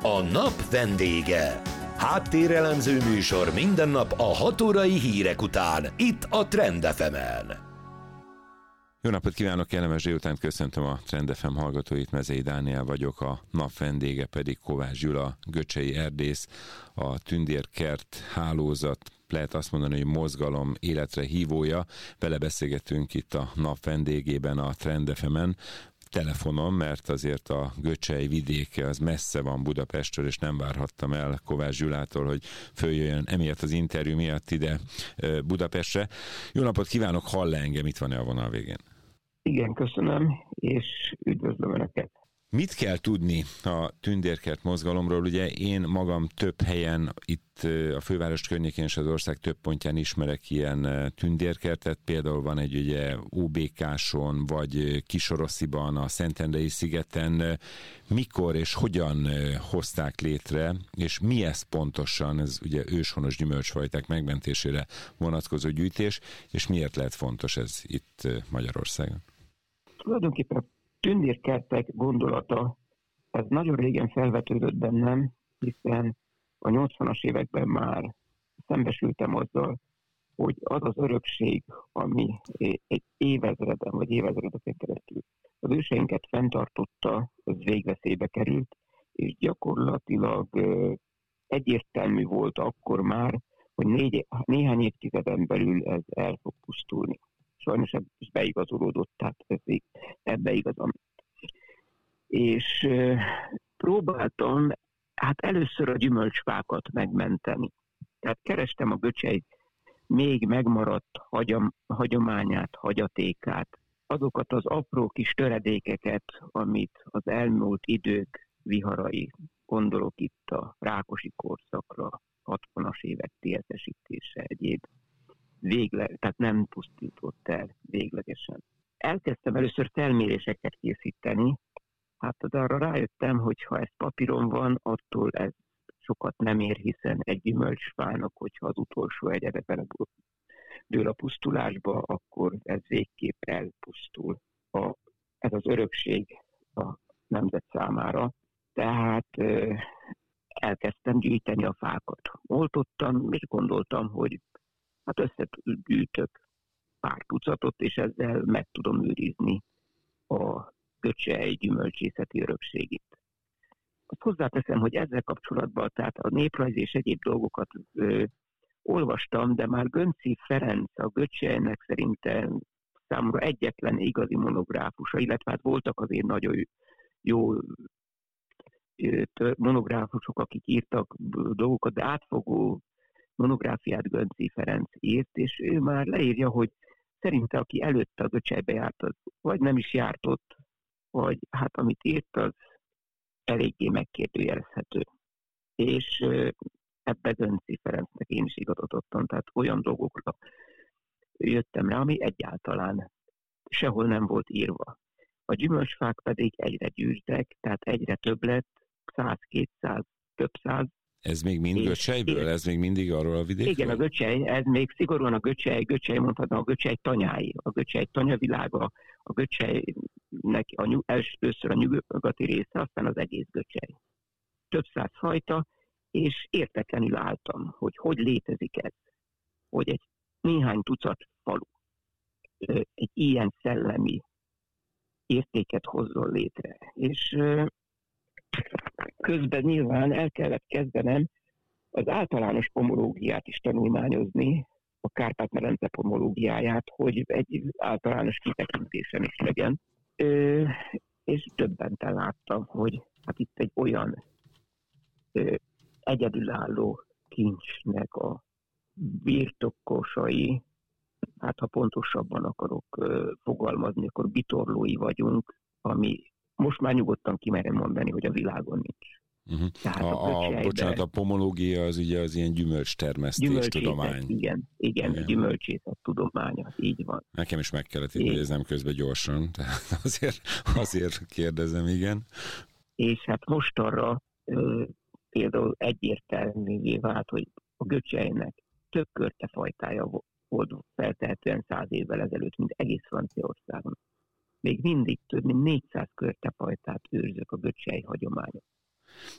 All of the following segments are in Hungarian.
A nap vendége. Háttérelemző műsor minden nap a 6 órai hírek után, itt a Trend FM-en. Jó napot kívánok, kellemes délután, köszöntöm a Trend FM hallgatóit, Mezei Dániel vagyok, a nap vendége pedig Kovács Gyula, göcsei erdész, a Tündérkert hálózat, lehet azt mondani, hogy mozgalom életre hívója. Vele beszélgetünk itt a nap vendégében a Trend FM-en, telefonon, mert azért a göcsei vidéke az messze van Budapesttől, és nem várhattam el Kovács Gyulától, hogy följöjjön emiatt az interjú miatt ide Budapestre. Jó napot kívánok, hall engem, itt van-e a vonal végén? Igen, köszönöm, és üdvözlöm Önöket. Mit kell tudni a Tündérkert mozgalomról? Ugye én magam több helyen, itt a főváros környékén és az ország több pontján ismerek ilyen tündérkertet. Például van egy ugye OBK-son, vagy Kisorosziban, a Szentendrei szigeten. Mikor és hogyan hozták létre, és mi ez pontosan? Ez ugye őshonos gyümölcsfajták megmentésére vonatkozó gyűjtés, és miért lehet fontos ez itt Magyarországon? Tulajdonképpen tündérkertek gondolata, ez nagyon régen felvetődött bennem, hiszen a 80-as években már szembesültem azzal, hogy az az örökség, ami egy évezreden vagy évezredeken keresztül az őseinket fenntartotta, az végveszélybe került, és gyakorlatilag egyértelmű volt akkor már, hogy néhány évtizeden belül ez el fog pusztulni. Sajnos ez is beigazolódott, tehát ebbe igazam. És próbáltam először a gyümölcsfákat megmenteni. Tehát kerestem a göcsei még megmaradt hagyományát, hagyatékát, azokat az apró kis töredékeket, amit az elmúlt idők viharai, gondolok itt a Rákosi korszakra, 60-as évek TSZ-esítése, egyéb tehát nem pusztított el véglegesen. Elkezdtem először felméréseket készíteni, de arra rájöttem, hogy ha ez papíron van, attól ez sokat nem ér, hiszen egy gyümölcsfának, hogyha az utolsó egyedeben dől a pusztulásba, akkor ez végképp elpusztul. Ez az örökség a nemzet számára. Tehát elkezdtem gyűjteni a fákat. Oltottam, és gondoltam, hogy összegyűjtök pár tucatot, és ezzel meg tudom őrizni a göcsei gyümölcsészeti örökségét. Azt hozzáteszem, hogy ezzel kapcsolatban, tehát a néprajz és egyéb dolgokat olvastam, de már Gönczi Ferenc, a göcseinek szerintem számomra egyetlen igazi monográfusa, illetve voltak azért nagyon jó monográfusok, akik írtak dolgokat, de átfogó monográfiát Gönczi Ferenc írt, és ő már leírja, hogy szerinte aki előtte a göcseibe járt, az vagy nem is járt ott, vagy amit írt, az eléggé megkérdőjelezhető. És ebbe Gönczi Ferencnek én is igazat adtam, tehát olyan dolgokra jöttem rá, ami egyáltalán sehol nem volt írva. A gyümölcsfák pedig egyre gyűjtek, tehát egyre több lett, 100-200, több száz. Ez még mind göcseiből? Ez még mindig arról a vidékről? Igen, a göcsei, ez még szigorúan a göcsei mondhatnám, a göcsei tanyái, a göcsei tanyavilága, a göcseinek először a nyugati része, aztán az egész göcsei. Több száz fajta, és értetlenül álltam, hogy létezik ez, hogy egy néhány tucat falu egy ilyen szellemi értéket hozzon létre. És közben nyilván el kellett kezdenem az általános pomológiát is tanulmányozni, a Kárpát-medence pomológiáját, hogy egy általános kitekintésem is legyen. És döbbenten láttam, hogy itt egy olyan egyedülálló kincsnek a birtokosai, ha pontosabban akarok fogalmazni, akkor bitorlói vagyunk, ami most már nyugodtan kimerem mondani, hogy a világon nincs. Tehát a pomológia az ugye az ilyen gyümölcstermesztés tudomány. Igen, gyümölcsészet tudománya, így van. Nekem is meg kellett idéznem közben gyorsan, tehát azért kérdezem, igen. És mostanra például egyértelművé vált, hogy a göcseinek több körtefajtája volt feltehetően 100 évvel ezelőtt, mint egész Franciaországon. Még mindig több mint 400 körtefajtát őrzök a göcsei hagyományok.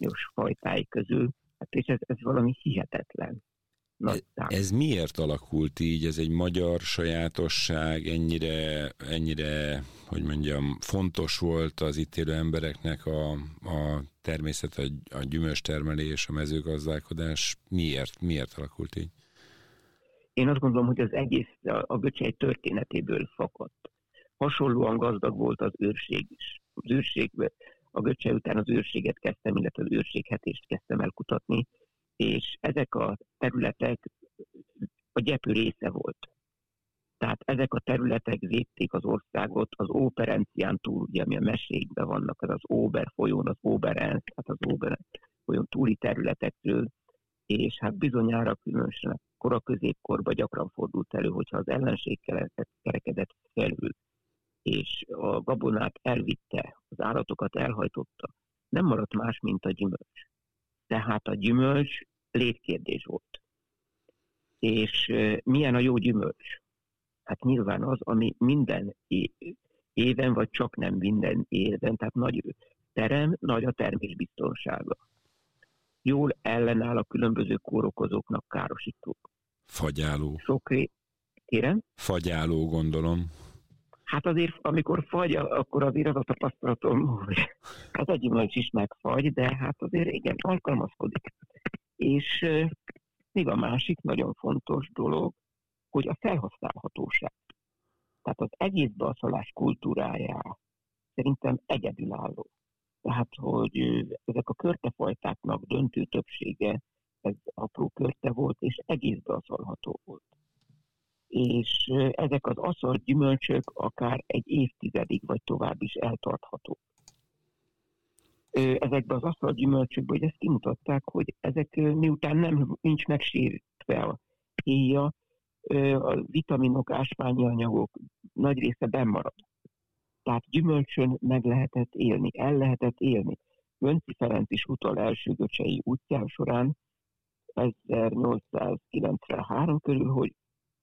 fajtái közül, hát és ez valami hihetetlen. Ez miért alakult így? Ez egy magyar sajátosság, ennyire, hogy mondjam, fontos volt az itt élő embereknek a természet, a gyümölcstermelés, a mezőgazdálkodás? Miért alakult így? Én azt gondolom, hogy az egész a Göcsej történetéből fakadt. Hasonlóan gazdag volt az őrség is. Az őrségben, a Göcsej után az őrséget kezdtem, illetve az őrséghetést kezdtem el kutatni, és ezek a területek a gyepű része volt. Tehát ezek a területek védték az országot, az Óperencián túl, ugye, ami a mesékben vannak, az az Óber folyón, az Óberenc, tehát az Óber folyón túli területekről, és hát bizonyára különösen a kora-középkorban gyakran fordult elő, hogyha az ellenség kerekedett felül, és a gabonát elvitte, az állatokat elhajtotta, nem maradt más, mint a gyümölcs. Tehát a gyümölcs létkérdés volt. És milyen a jó gyümölcs? Hát nyilván az, ami minden éven, vagy csak nem minden éven, tehát nagy terem, nagy a termésbiztonsága. Jól ellenáll a különböző kórokozóknak, károsítók. Fagyáló. Kérem? Fagyáló, gondolom. Hát azért, amikor fagy, akkor azért az a tapasztalatom, hogy az a gyümölcs is megfagy, de hát azért igen, alkalmazkodik. És még a másik nagyon fontos dolog, hogy a felhasználhatóság. Tehát az egész balszalás kultúrája szerintem egyedülálló. Tehát, hogy ezek a körtefajtáknak döntő többsége, ez apró körte volt, és egész balszalható volt. És ezek az aszalt gyümölcsök akár egy évtizedig vagy tovább is eltarthatók. Ezekben az aszalt gyümölcsökben, hogy ezt kimutatták, hogy ezek miután nincs megsértve a héja, a vitaminok, ásványi anyagok nagy része bennmarad. Tehát gyümölcsön meg lehetett élni, el lehetett élni. Gönczy Ferenc is utal első göcsei útján során 1893 körül, hogy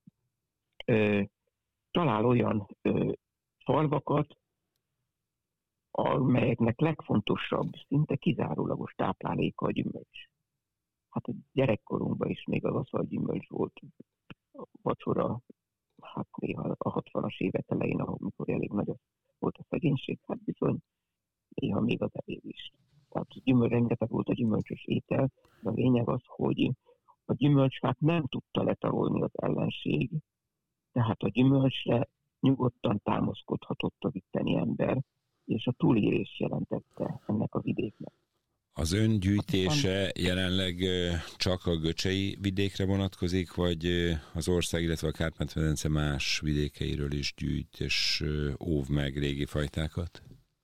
talál olyan falvakat, amelyeknek legfontosabb, szinte kizárólagos tápláléka a gyümölcs. Hát a gyerekkorunkban is még az aszalt gyümölcs volt a vacsora, hát néha a 60-as évek elején, amikor elég nagy volt a szegénység, hát bizony néha még az evés is. Tehát rengeteg volt a gyümölcsös étel, de a lényeg az, hogy a gyümölcsfát nem tudta letarolni az ellenség, tehát a gyümölcsre nyugodtan támaszkodhatott a itteni ember, és a túlélés jelentette ennek a vidéknek. Az ön gyűjtése jelenleg csak a göcsei vidékre vonatkozik, vagy az ország, illetve a Kárpát-medence más vidékeiről is gyűjt és óv meg régi fajtákat?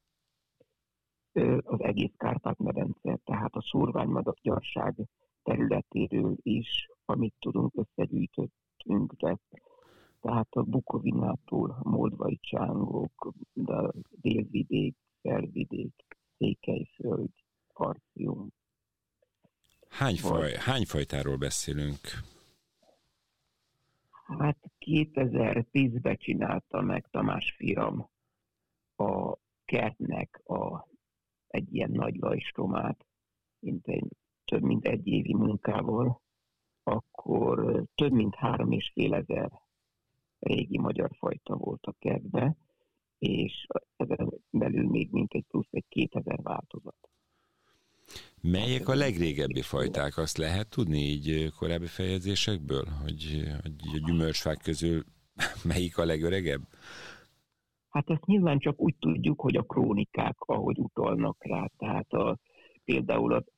Az egész Kárpát-medence, tehát a szórványmadagyarság területéről is, amit tudunk, összegyűjtöttünk, de tehát a Bukovinától, a moldvai csángok, a délvidék, felvidék, Székelyföld, Karcium. Hány fajtáról beszélünk? Hát 2010-ben csinálta meg Tamás fiam a kertnek egy ilyen nagy lajstromát, több mint egy évi munkával, akkor több mint 3500 régi magyar fajta volt a kertben, és ezen belül még mintegy plusz egy 2000 változat. Melyek a legrégebbi fajták? Azt lehet tudni így korábbi feljegyzésekből, hogy a gyümölcsfák közül melyik a legöregebb? Hát ezt nyilván csak úgy tudjuk, hogy a krónikák, ahogy utalnak rá, tehát például az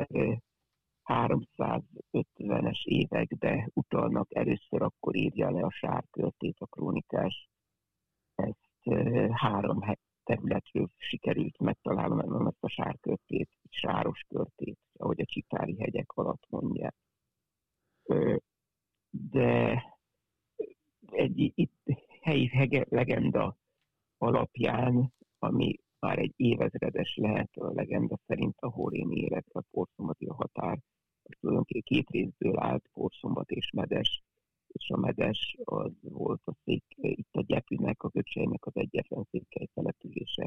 1350-es években utalnak, először akkor írja le a sárkörtét a krónikás. Ezt 3 területről sikerült megtalálnom ezt a sárkörtét, sáros körtét, ahogy a Csitári hegyek alatt mondják. De egy helyi legenda alapján, ami már egy évezredes lehet, a legenda szerint a Horéni életre a porszombati a határ, az tulajdonképpen 2 részből állt, Porszombat és Medes, és a Medes az volt itt a Gyepűnek, a Göcsejnek az egyetlen székely települése.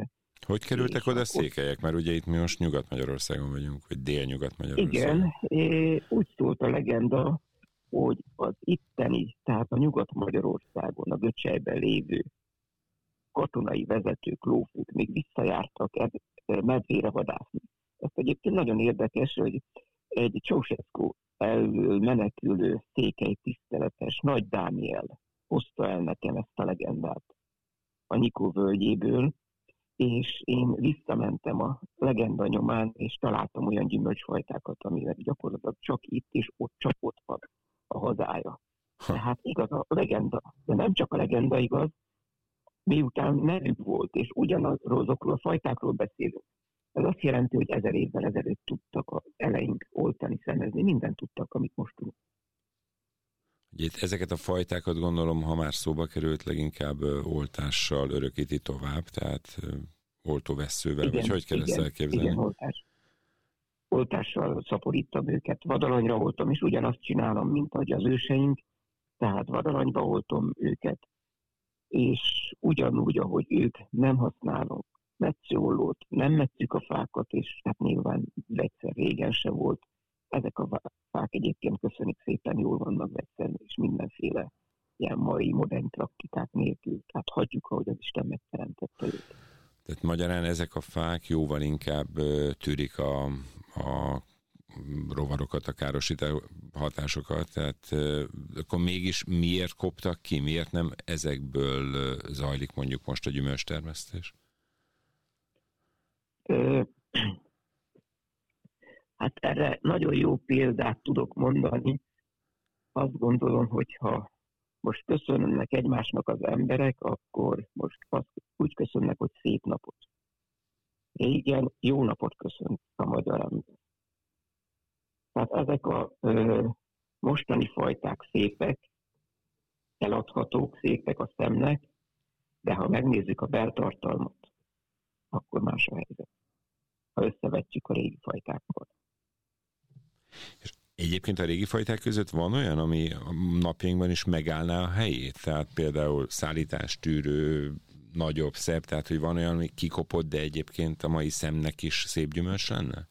Hogy kerültek oda székelyek? Mert ugye itt mi most Nyugat-Magyarországon vagyunk, vagy Dél-Nyugat-Magyarországon. Igen, úgy szólt a legenda, hogy az itteni, tehát a Nyugat-Magyarországon, a Göcsejben lévő katonai vezetők, lófők még visszajártak medvére vadászni. Ez egyébként nagyon érdekes, hogy egy Ceausescu elől menekülő székely tiszteletes Nagy Dániel hozta el nekem ezt a legendát a Nyikó völgyéből, és én visszamentem a legenda nyomán, és találtam olyan gyümölcsfajtákat, amivel gyakorlatilag csak itt és ott csak ott van a hazája. Tehát igaz a legenda, de nem csak a legenda igaz, miután nevük volt, és ugyanazokról a fajtákról beszélünk. Ez azt jelenti, hogy 1000 évvel ezelőtt tudtak az eleink oltani, szemezni, mindent tudtak, amit most tudunk. Ugye ezeket a fajtákat gondolom, ha már szóba került, leginkább oltással örökíti tovább, tehát oltóvesszővel, vagy hogy kell ezt elképzelni? Igen, oltással szaporítom őket, vadalanyra oltom, és ugyanazt csinálom, mint ahogy az őseink, tehát vadalanyba oltom őket, és ugyanúgy, ahogy ők, nem használunk metszőollót, nem metszük a fákat, és hát nyilván vegyszer régen se volt. Ezek a fák egyébként köszönjük szépen, jól vannak vegyszerni, és mindenféle ilyen mai modern praktikák nélkül. Tehát hagyjuk, ahogy az Isten megteremtette őket. Tehát magyarán ezek a fák jóval inkább tűrik a rovarokat, a károsító hatásokat, tehát akkor mégis miért koptak ki, miért nem ezekből zajlik mondjuk most a gyümölcstermesztés? Hát erre nagyon jó példát tudok mondani. Azt gondolom, hogyha most köszönnek egymásnak az emberek, akkor most azt úgy köszönnek, hogy szép napot. Régen jó napot köszönt a magyar ember. Tehát ezek a mostani fajták szépek, eladhatók, szépek a szemnek, de ha megnézzük a beltartalmat, akkor más a helyzet, ha összevetjük a régi fajtákkal. És egyébként a régi fajták között van olyan, ami a napjainkban is megállná a helyét? Tehát például szállítástűrő, nagyobb, szebb, tehát hogy van olyan, ami kikopott, de egyébként a mai szemnek is szép gyümölcs lenne?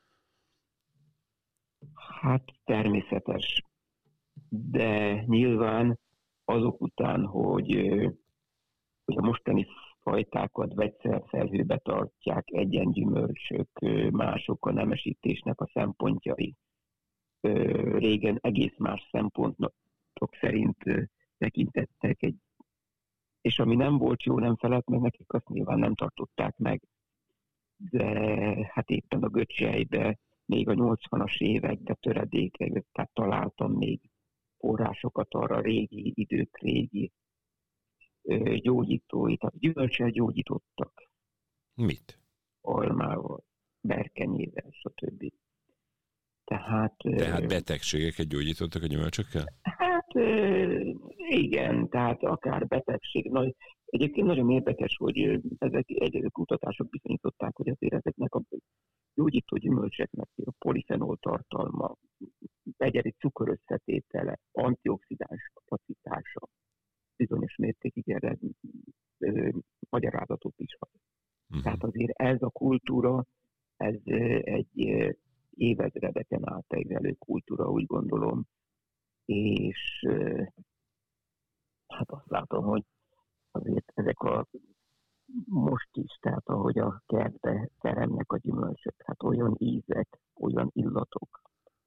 Hát természetes, de nyilván azok után, hogy a mostani fajtákat vegyszerfelhőbe tartják, egyengyümölcsök, mások a nemesítésnek a szempontjai. Régen egész más szempontok szerint tekintettek, és ami nem volt jó, nem felelt meg nekik, azt nyilván nem tartották meg. De hát éppen a Göcsejbe még a 80-as években töredékek, tehát találtam még forrásokat arra, régi idők, régi gyógyítói, tehát gyümölcsel gyógyítottak. Mit? Almával, berkenyével, stb. Tehát betegségeket gyógyítottak a gyümölcsökkel? Hát igen, tehát akár betegség. Egyébként nagyon érdekes, hogy ezek egyedül kutatások bizonyították, hogy azért ezeknek a gyógyító gyümölcseknek a polifenol tartalma, egyedi cukorösszetétele, antioxidáns kapacitása bizonyos mértékig erre magyarázatot is ad. Tehát azért ez a kultúra, ez egy évezredeken átívelő kultúra, úgy gondolom, és hát azt látom, hogy azért ezek a most is, tehát ahogy a kertbe teremnek a gyümölcsök, hát olyan ízek, olyan illatok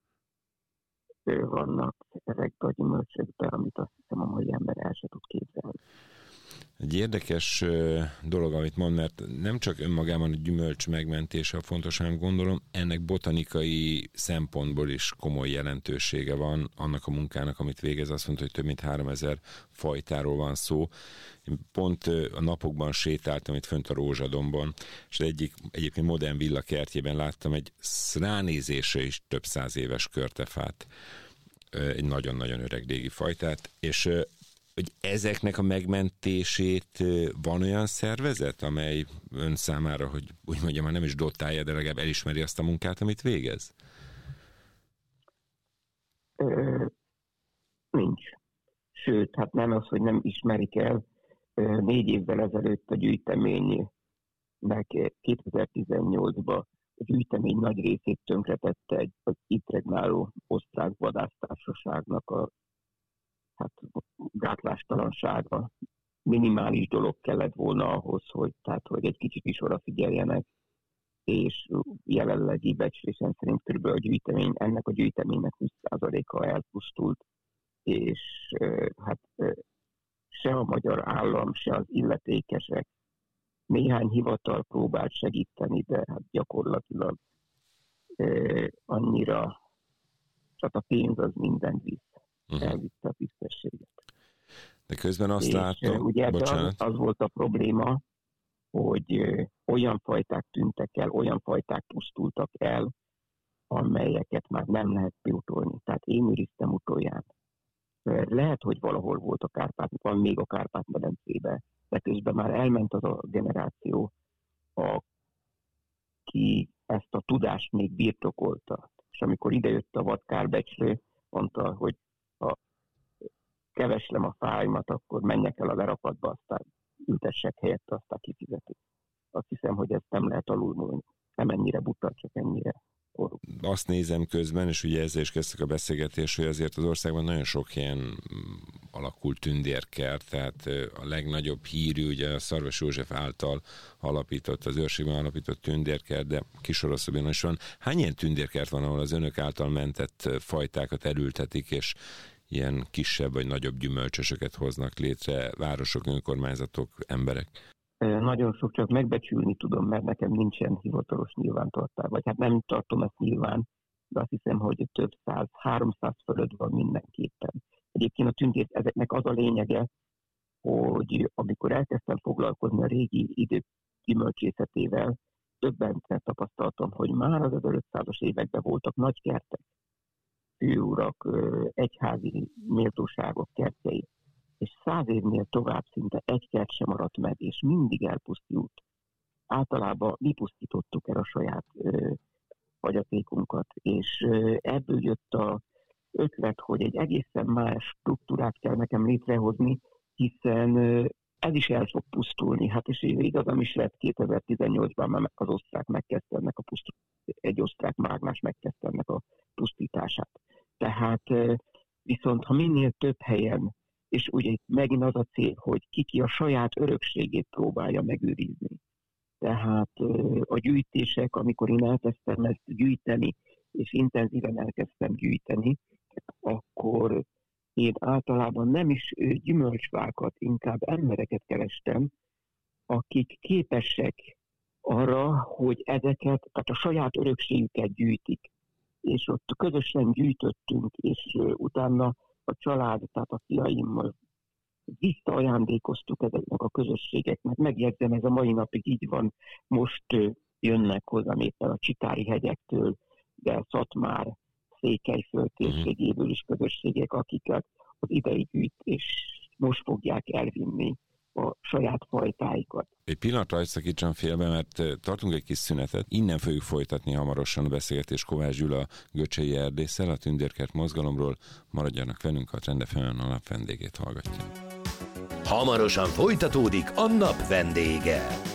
vannak ezekben a gyümölcsökben, amit azt hiszem a mai ember el se tud képzelni. Egy érdekes dolog, amit mond, mert nem csak önmagában a gyümölcs megmentése a fontos, hanem gondolom ennek botanikai szempontból is komoly jelentősége van annak a munkának, amit végez. Azt mondta, hogy több mint 3000 fajtáról van szó. Én pont a napokban sétáltam itt fönt a Rózsadombon, és egyébként modern villa kertjében láttam egy ránézésre is több 100 éves körtefát, egy nagyon-nagyon öreg régi fajtát, és hogy ezeknek a megmentését van olyan szervezet, amely ön számára, hogy úgy mondjam, már nem is dotálja, de legalább elismeri azt a munkát, amit végez? Nincs. Sőt, hát nem az, hogy nem ismerik el. 4 évvel ezelőtt a gyűjtemény 2018-ban a gyűjtemény nagy részét tönkretette az itt regnáló osztrák vadásztársaságnak a gátlástalansága. Minimális dolog kellett volna ahhoz, hogy egy kicsit is odafigyeljenek, és jelenlegi becslésem szerint körülbelül ennek a gyűjteménynek 20%-a elpusztult, és se a magyar állam, se az illetékesek, néhány hivatal próbált segíteni, de gyakorlatilag annyira, csak a pénz az mindent visz, elvitte a tisztességet. De közben azt látom, ugye az volt a probléma, hogy olyan fajták tűntek el, olyan fajták pusztultak el, amelyeket már nem lehet pótolni. Tehát én őriztem utoljára. Lehet, hogy valahol volt van még a Kárpát-medencében, de közben már elment az a generáció, aki ezt a tudást még birtokolta. És amikor idejött a vadkárbecslő, mondta, hogy ha keveslem a fáimat, akkor menjek el a lerakatba, aztán ültessek helyette, aztán kifizetik. Azt hiszem, hogy ezt nem lehet alulmúlni. Nem ennyire buta, csak ennyire korrupt. Azt nézem közben, és ugye ezzel is kezdtek a beszélgetés, hogy azért az országban nagyon sok helyen alakult tündérkert, tehát a legnagyobb hírű, ugye a Szarvas József által alapított, az őrségben alapított tündérkert, de Kisoroszobén is van. Hány ilyen tündérkert van, ahol az önök által mentett fajtákat elültetik, és ilyen kisebb vagy nagyobb gyümölcsösöket hoznak létre városok, önkormányzatok, emberek? Nagyon sok, csak megbecsülni tudom, mert nekem nincsen hivatalos nyilvántartás, vagy nem tartom ezt nyilván, de azt hiszem, hogy több 300 fölött van mindenképpen. Egyébként a tündért ezeknek az a lényege, hogy amikor elkezdtem foglalkozni a régi idők gyümölcsészetével, többen tapasztaltam, hogy már az 1500-as években voltak nagy kertek, főurak, egyházi méltóságok kertjei, és 100 évnél tovább szinte egy kert sem maradt meg, és mindig elpusztult. Általában mi pusztítottuk el a saját hagyatékunkat, és ebből jött az ötlet, hogy egy egészen más struktúrát kell nekem létrehozni, hiszen ez is el fog pusztulni. És igazam is lett, 2018-ban már az osztrák megkezdte ennek egy osztrák mágnás megkezdte ennek a pusztítását. Tehát viszont ha minél több helyen, és ugye itt megint az a cél, hogy ki a saját örökségét próbálja megőrizni. Tehát a gyűjtések, amikor én elkezdtem ezt gyűjteni, és intenzíven elkezdtem gyűjteni, akkor én általában nem is gyümölcsfákat, inkább embereket kerestem, akik képesek arra, hogy ezeket, tehát a saját örökségüket gyűjtik. És ott közösen gyűjtöttünk, és utána a család, tehát a fiaimmal visszaajándékoztuk ezeknek a közösségeknek. Megjegyzem, ez a mai napig így van. Most jönnek hozzám éppen a Csitári hegyektől, de Szatmár, Székelyföld térségéből is közösségek, akiket az idei gyűjtés most fogják elvinni a saját fajtáikat. Egy pillanatra hagyj szakítsam félbe, mert tartunk egy kis szünetet. Innen fogjuk folytatni hamarosan a beszélgetést Kovács Gyula göcsei erdésszel, a Tündérkert mozgalomról. Maradjanak velünk, a Trend FM-en a nap vendégét hallgatják. Hamarosan folytatódik a nap vendége.